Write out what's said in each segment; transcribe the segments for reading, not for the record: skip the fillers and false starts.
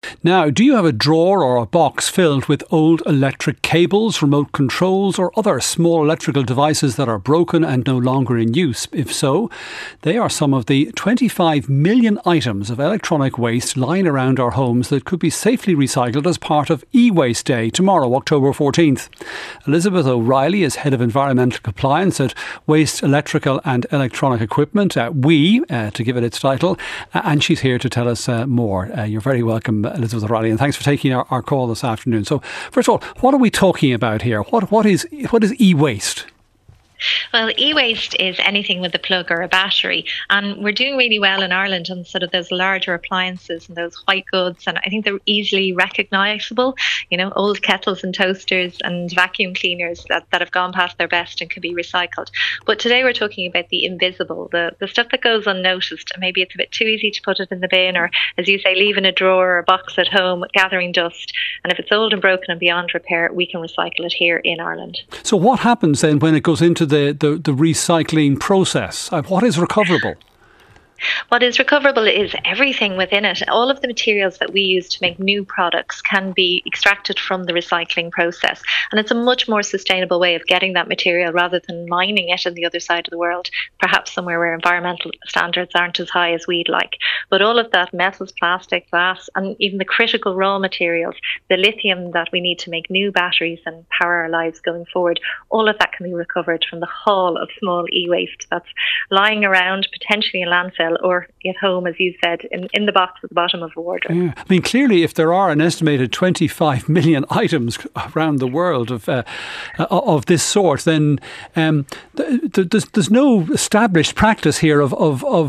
Now, do you have a drawer or a box filled with old electric cables, remote controls or other small electrical devices that are broken and no longer in use? If so, they are some of the 25 million items of electronic waste lying around our homes that could be safely recycled as part of E-Waste Day tomorrow, October 14th. Elizabeth O'Reilly is Head of Environmental Compliance at Waste Electrical and Electronic Equipment, WE, to give it its title, and she's here to tell us more. You're very welcome, Elizabeth O'Reilly, and thanks for taking our call this afternoon. So, first of all, what are we talking about here? What is e-waste? Well, e-waste is anything with a plug or a battery, and we're doing really well in Ireland on sort of those larger appliances and those white goods, and I think they're easily recognisable, old kettles and toasters and vacuum cleaners that have gone past their best and can be recycled. But today we're talking about the invisible, the stuff that goes unnoticed, and maybe it's a bit too easy to put it in the bin, or as you say, leave in a drawer or a box at home, gathering dust, and if it's old and broken and beyond repair, we can recycle it here in Ireland. So what happens then when it goes into the recycling process? What is recoverable? What is recoverable is everything within it. All of the materials that we use to make new products can be extracted from the recycling process. And it's a much more sustainable way of getting that material rather than mining it on the other side of the world, perhaps somewhere where environmental standards aren't as high as we'd like. But all of that, metals, plastic, glass, and even the critical raw materials, the lithium that we need to make new batteries and power our lives going forward, all of that can be recovered from the haul of small e-waste that's lying around, potentially in landfill, or at home, as you said, in the box at the bottom of a wardrobe. Yeah. I mean, clearly, if there are an estimated 25 million items around the world of this sort, then there's no established practice here of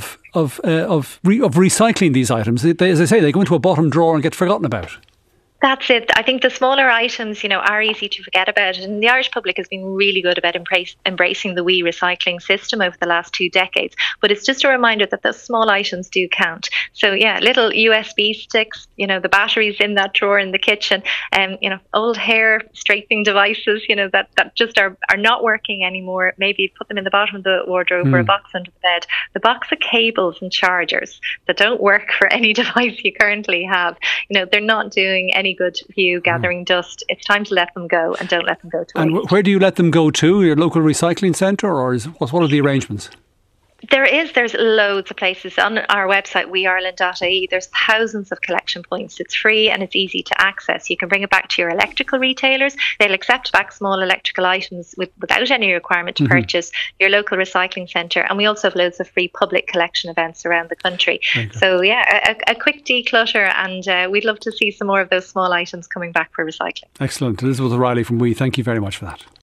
recycling these items. As I say, they go into a bottom drawer and get forgotten about. That's it. I think the smaller items, are easy to forget about. And the Irish public has been really good about embracing the WE recycling system over the last 2 decades. But it's just a reminder that those small items do count. So, little USB sticks, the batteries in that drawer in the kitchen, old hair straightening devices, that just are not working anymore. Maybe put them in the bottom of the wardrobe or a box under the bed. The box of cables and chargers that don't work for any device you currently have, they're not doing any good for you, gathering dust. It's time to let them go, and don't let them go to waste. And where do you let them go to? Your local recycling centre, or what are the arrangements? There's loads of places on our website, weireland.ie. There's thousands of collection points. It's free and it's easy to access. You can bring it back to your electrical retailers. They'll accept back small electrical items without any requirement to purchase, your local recycling centre. And we also have loads of free public collection events around the country. So a quick declutter, and we'd love to see some more of those small items coming back for recycling. Excellent. Elizabeth O'Reilly from WE, thank you very much for that.